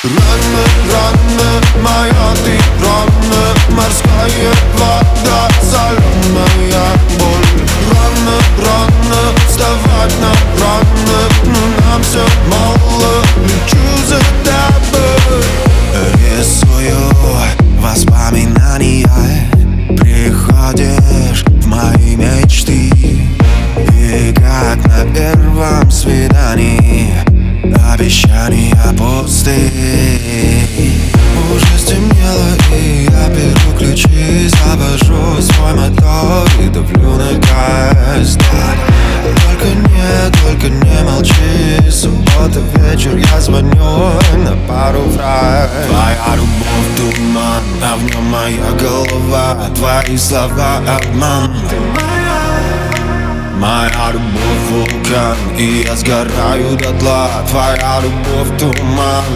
Рано, рано, моя ты рано, морская вода, соленая боль. Рано, рано, вставать нам рано, но нам все мало, лечу за тобой. Рисую воспоминания, приходишь в мои мечты. И как на первом свидании обещания пусты. Уже стемнело, и я беру ключи, завожу свой мотор и давлю на газ. Только не молчи. Суббота вечер, я звоню на пару фраз. Твоя любовь туман, а в нем моя голова. Твои слова обман. Моя любовь вулкан, и я сгораю дотла. Твоя любовь туман.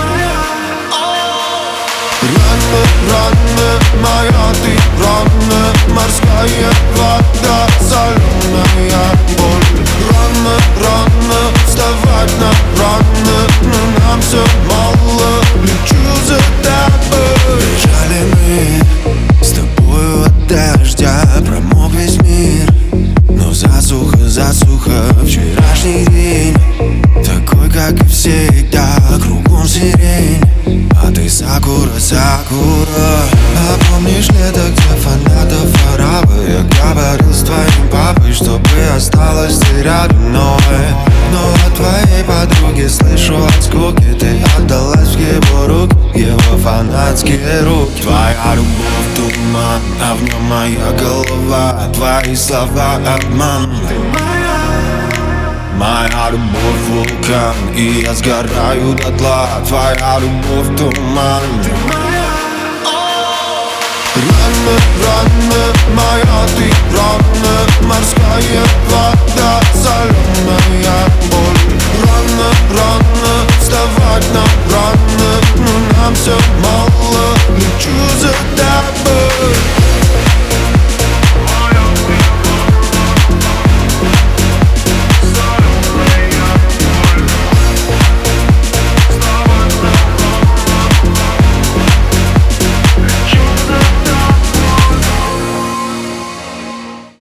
Рано, рано, моя ты рано, морская вода, соленая боль. Рано, рано, вставать нам рано, но нам все мало, лечу за тобой. Бежали мы с тобою от дождя, промок весь мир, но засуха вчерашний день. Такой, как и всегда, кругом сирень, а ты сакура. А помнишь лето, где фанатов арабы? Я говорил с твоим папой, чтобы осталась ты рядом мной. Но от твоей подруги слышу от скуки, ты отдалась в его рук, его фанатские руки. Твоя любовь туман, а в нем моя голова. Твои слова обман. Моя любовь вулкан, и я сгораю дотла. Твоя любовь туман. Рано, рано, моя ты рано, морская вода,